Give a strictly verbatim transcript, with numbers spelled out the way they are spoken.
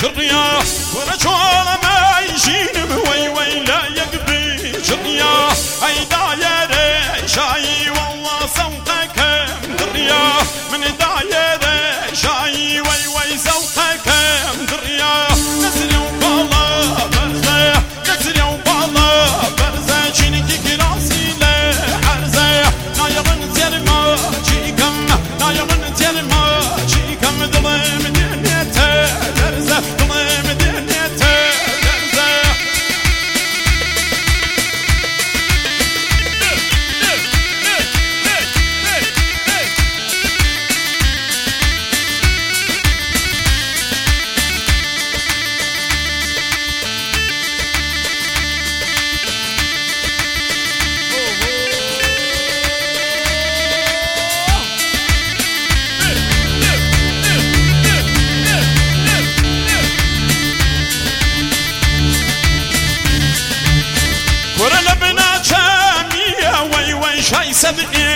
شريا ورجول ما يجين وي وي لا يقبي شريا اي دايره شاي والله سوقك مدريا من دايره شاي وي وي سوقك مدريا نزل وبالا برزه نزل وبالا برزه شينك كراسي له حرزه نايرن تلما جيكم نايرن تلما جيكم ظلم دنيته درزه ظلم دنيته درزه شاي سبعين